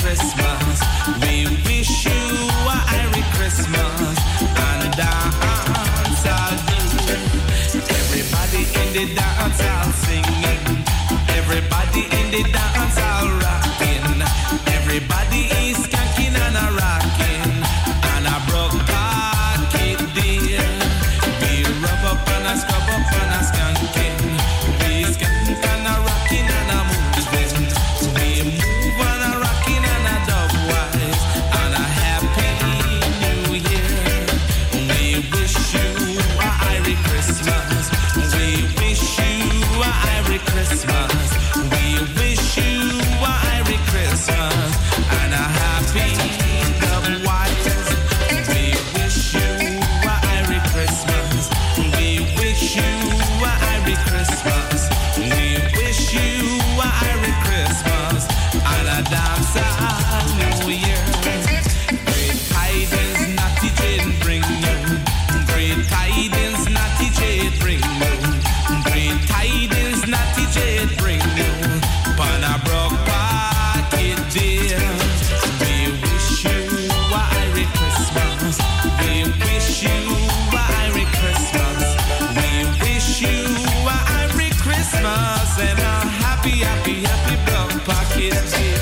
Christmas. We wish you a Merry Christmas and dance all day. Everybody in the dance hall singing. Everybody in the dance hall rocking. Everybody is skanking and a rocking. And a broke pocket deal. We rub up and a scrub up and a skanking. We skank and a rocking and a moving. We move and a rocking and a dubwise. And a happy new year. We wish you a Merry Christmas. We wish you a Merry Christmas. We wish you a Merry Christmas and a happy dubwise. We wish you a Merry Christmas. We wish you a Merry Christmas. We wish you a Merry Christmas and a dancehall New Year. Great tidings, Natty Jane bring you. Great tidings, Natty Jane bring you. Great tidings, Natty Jane bring you. Pan a broke pocket dear. We wish you a Merry Christmas. We wish you a Merry Christmas. We wish you a Merry Christmas and a happy, happy, happy broke pocket dear.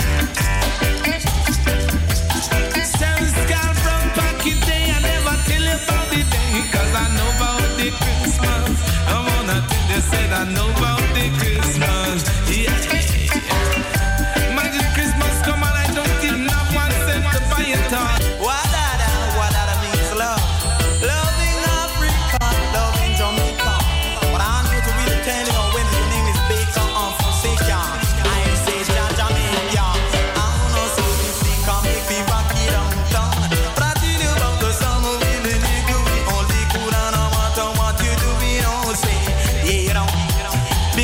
Sounds got broke pocket day. I never tell you about the day, 'cause I know about the Christmas. I wanna tell you, said I know about the Christmas. Yeah. Magic Christmas come and I don't even have 1 cent to buy it all. Wadada means love. Loving Africa, loving Jamaica. But I know to really tell you when your name is Baker on Fonseca. I say Jamaica. I know so you see come make me back here downtown. But I tell you about the summer we really do. We only cool and no matter what you do, we don't say, yeah, you know.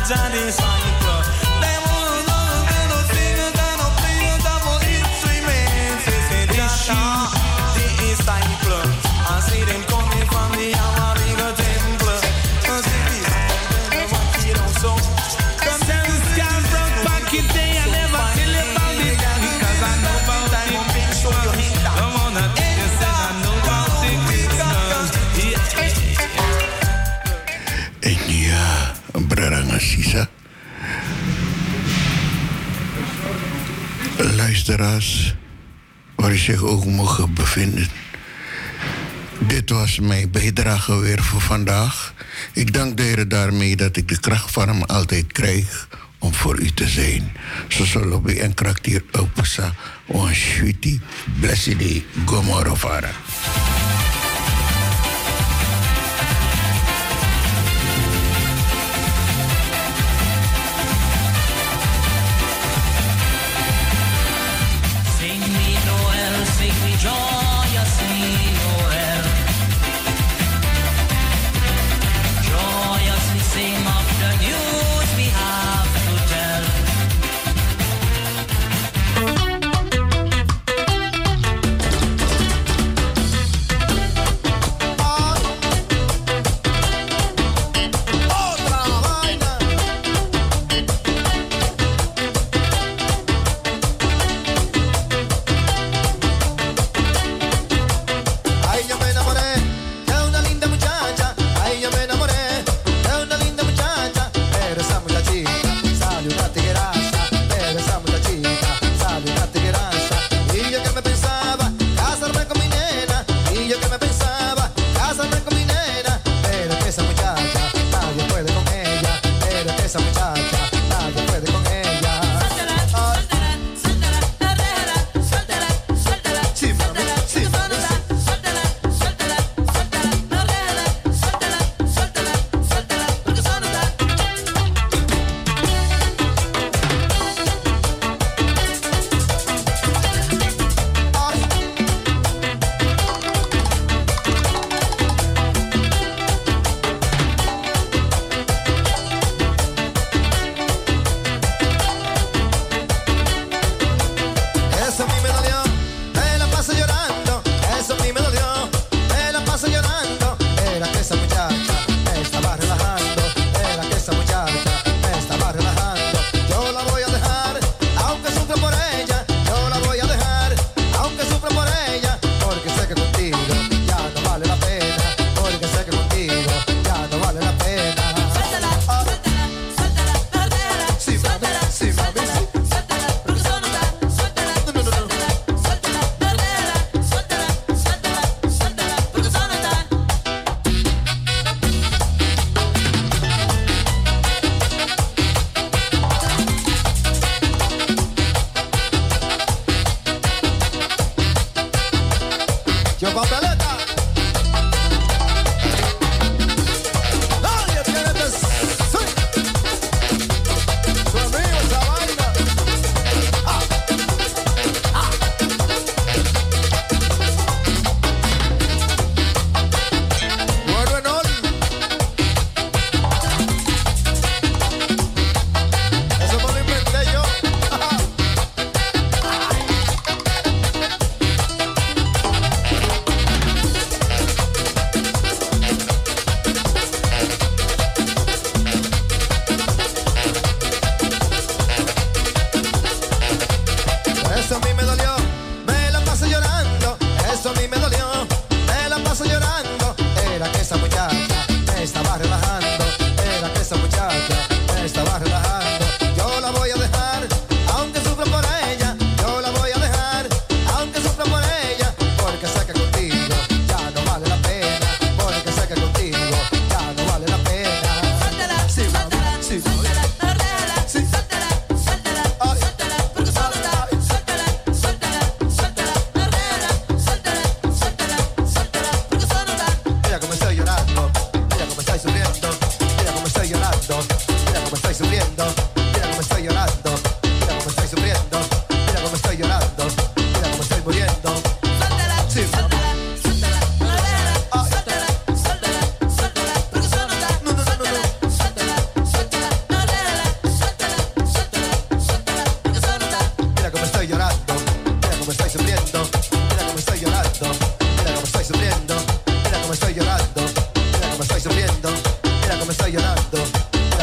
Jah disciple. They won't no sing and no play and double instruments. Say Jah disciple. I see them coming from the Amariga temple. So sometimes can't from back in day I never tell you about it because I know about it. So you hit that. Come on, I know about it. En ja, Braranga Sisa. Luisteraars, waar u zich ook mogen bevinden. Dit was mijn bijdrage weer voor vandaag. Ik dank de Heer daarmee dat ik de kracht van hem altijd krijg om voor u te zijn. Zo zullen we en kracht hier openen. On shuti, blessed Gomorovara. Sing me Noel, sing me joyously Noel. Joyously sing of the news we have to tell.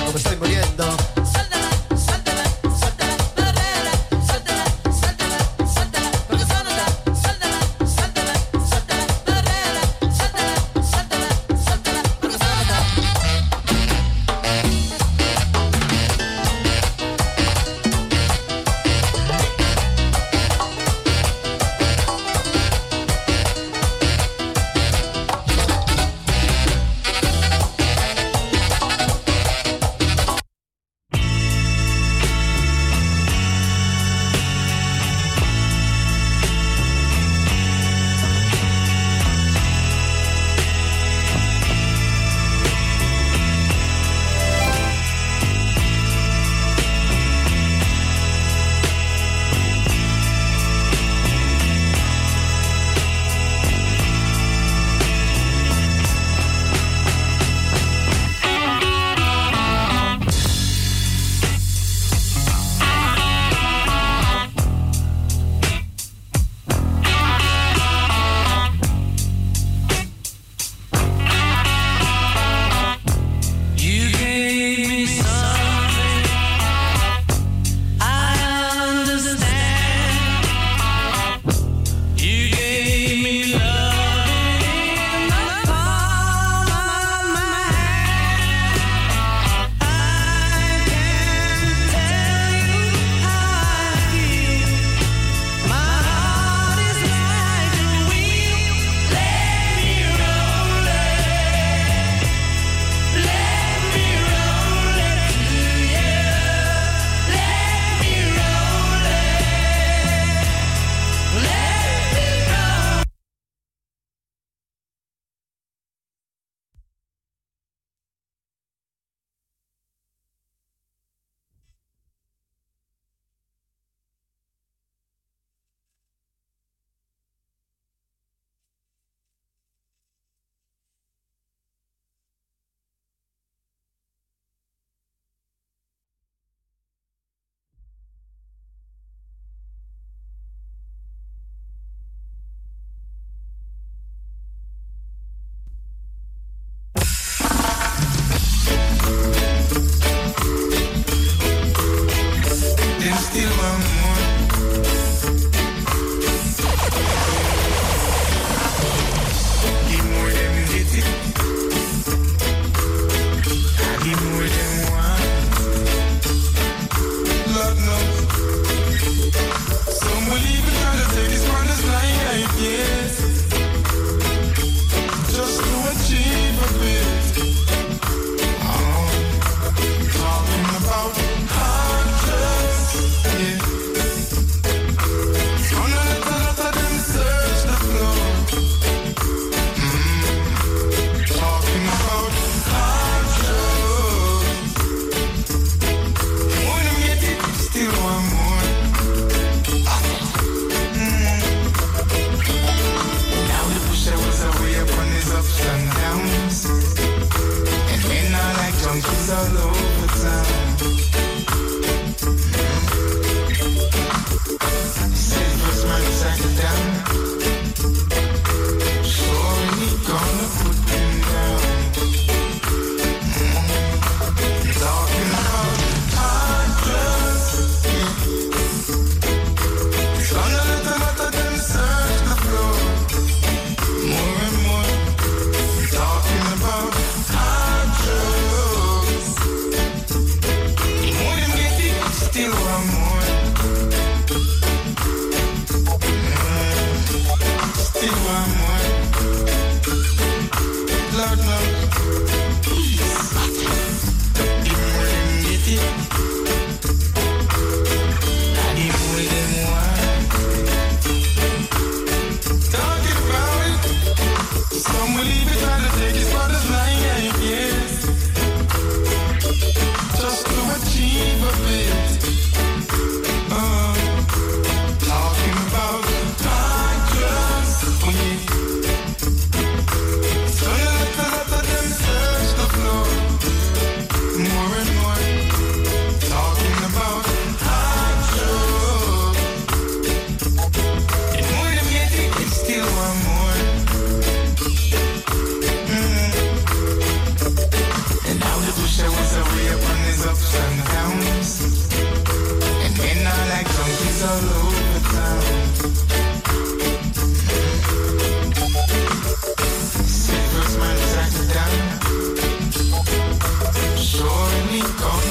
loco, me estoy muriendo.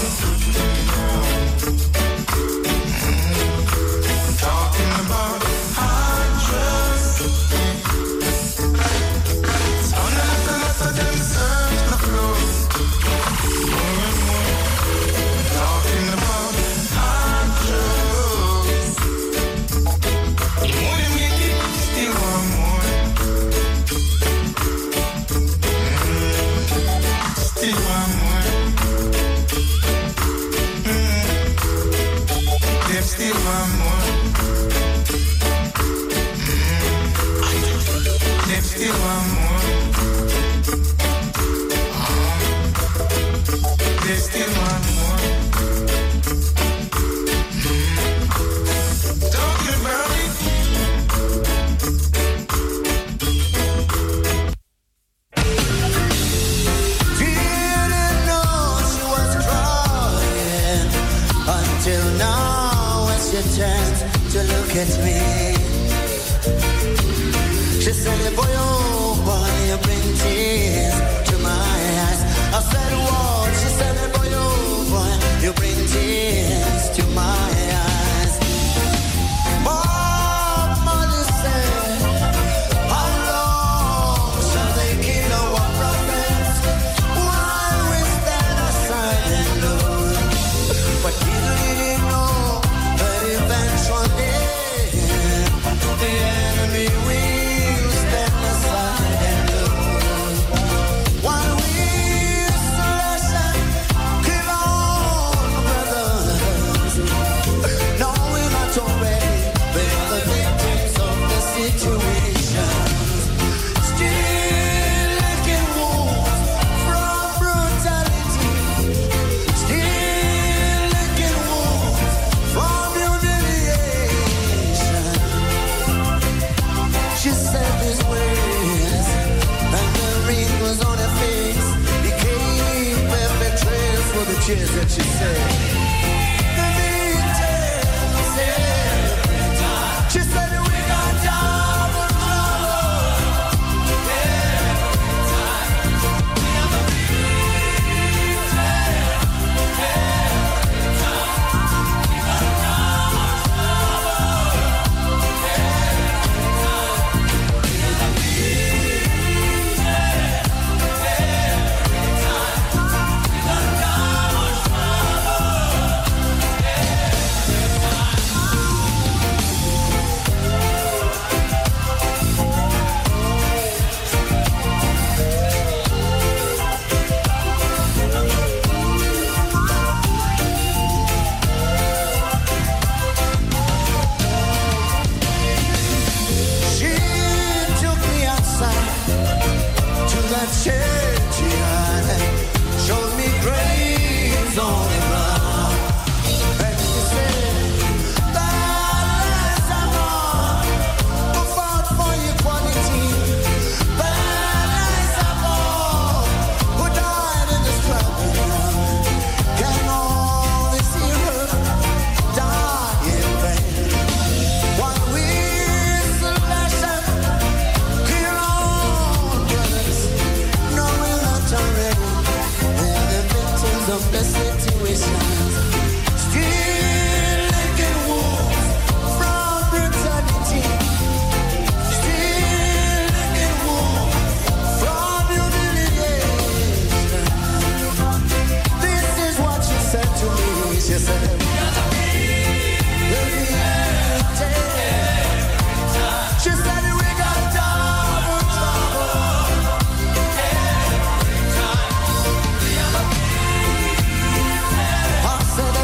I said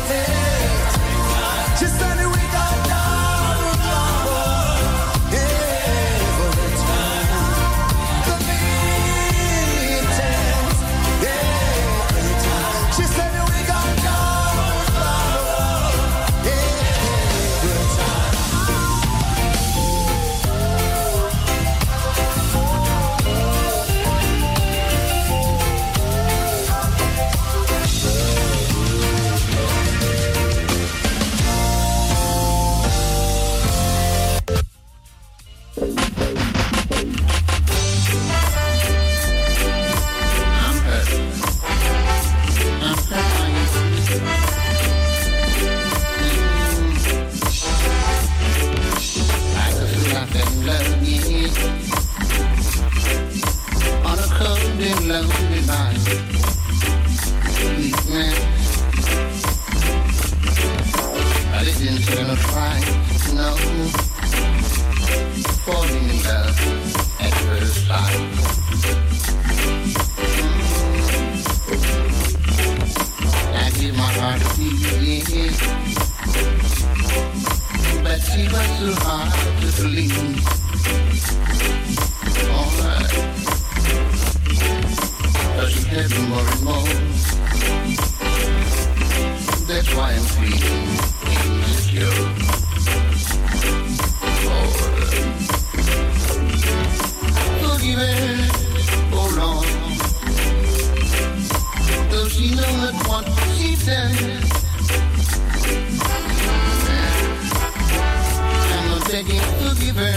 falling in love at first sight. I give my heart a beat, but she was too hard to believe. Alright, but she had me more and more. That's why I'm feeling insecure. Forgive her, oh Lord, though she know not what she's done. I'm not begging, forgive her,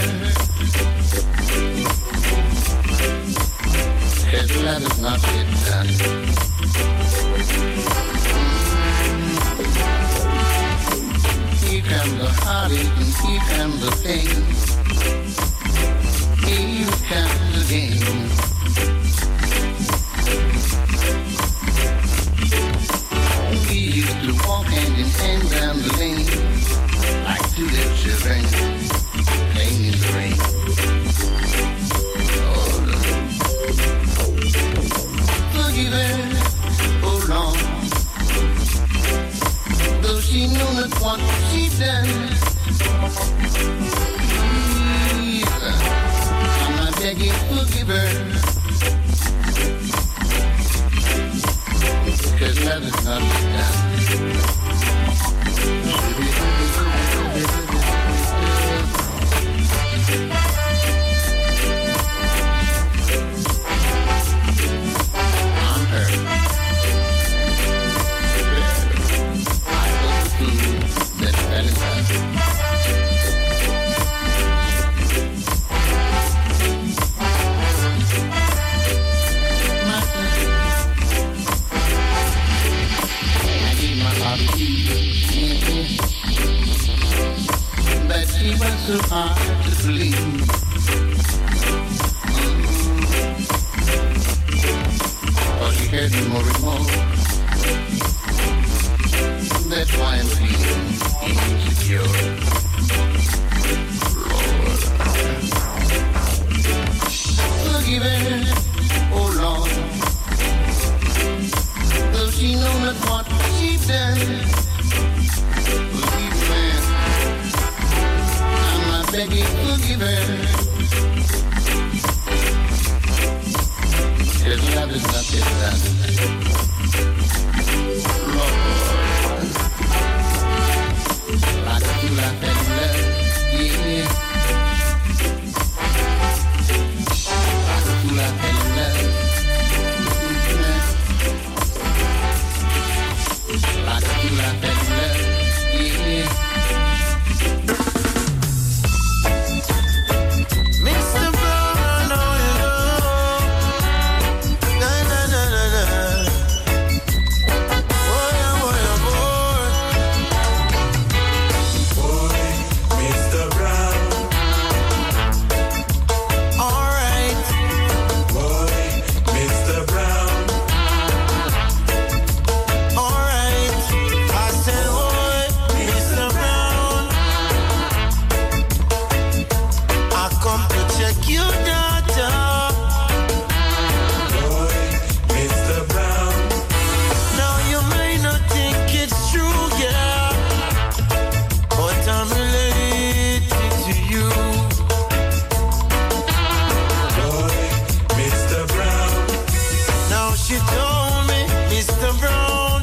'cause love is not yet done. Here comes the heartache and here comes the pain. Here it comes again. We used to walk hand in hand down the lane, like two little children playing in the rain. Oh, Lord. Forgive her, oh Lord, though she knew not what she done. Please, I'm not begging, forgive her, 'cause love is not done. I'm hurt. I was the fool that fell in love. But she was so hard to believe. Oh, she had me more and more. That's why I'm feeling insecure. Lord, forgive her, oh Lord, though she know not what she done. Forgive me, I'm not begging, forgive her, 'cause love is not yet done. Lord, like a fool I fell in love, yeah. Like a fool I fell in love, yeah. Like a fool I fell in love, yeah. Mr. Brown, I know you know. Na na na na na. Boy, oh boy, oh boy. Boy, Mr. Brown. All right. Boy, Mr. Brown. All right. I said, boy, Mr. Brown, I come to check your data. Boy, Mr. Brown. Now you may not think it's true, yeah, but I'm related to you. Boy, Mr. Brown. Now she told me, Mr. Brown,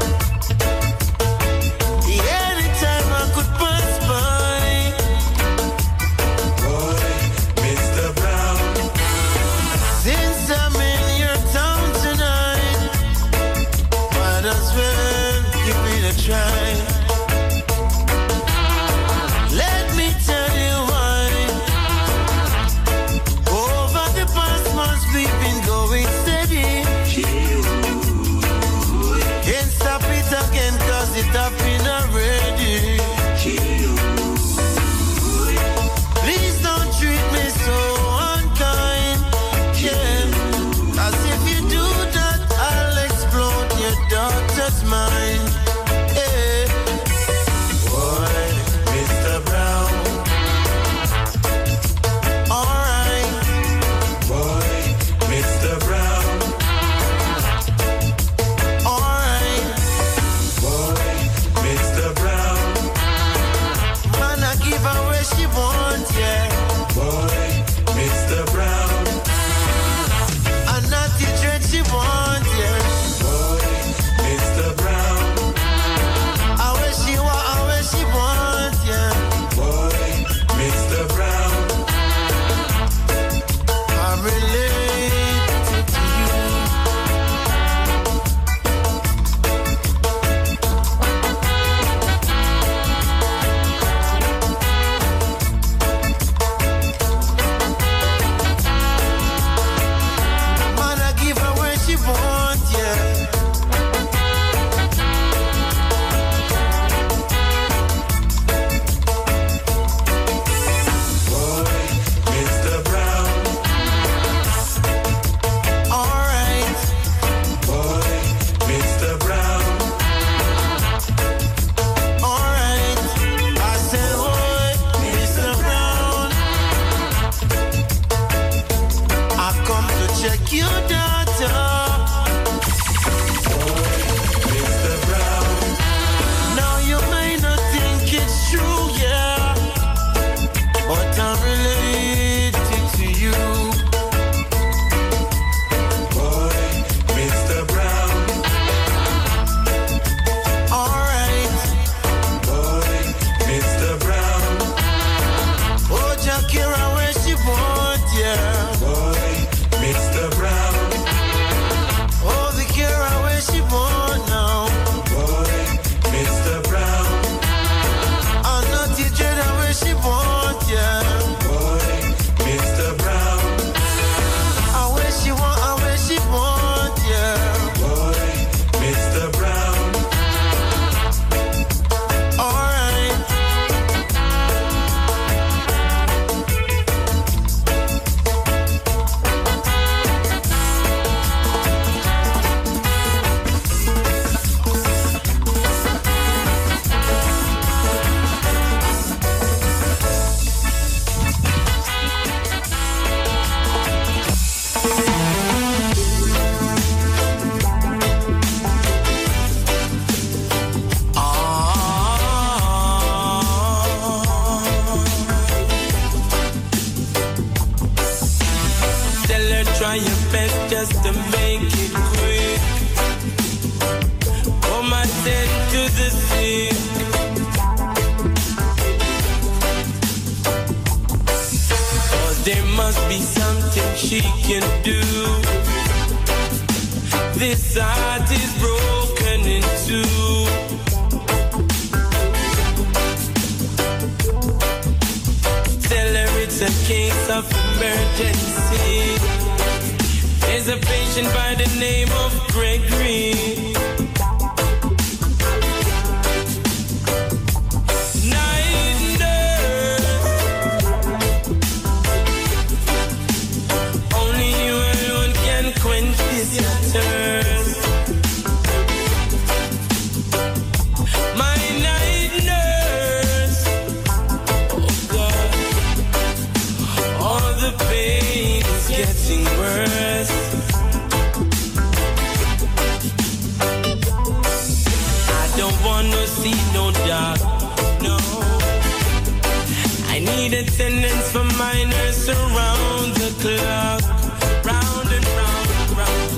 anytime I could pass by. Boy, Mr. Brown. Since I'm in your town tonight, might as well give it a try. Let me tell you why. Over the past months we've been going steady. Can't stop it again 'cause it happened already. Please don't treat me so unkind, yeah. 'Cause if you do that, I'll explode your daughter's mind. Yeah. Boy, Mr. Brown. best to make it quick. Come attend to the sick. There must be something she can do. This heart is broken in two. Tell her it's a case of emergency. There's a patient by the name of Gregory. My night nurse, oh God, all the pain is getting worse. I don't want to see no dark, no. I need attendance for my nurse around the clock, round and round and round.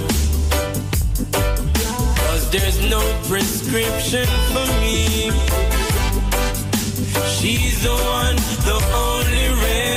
There's no prescription for me. She's the one, the only remedy.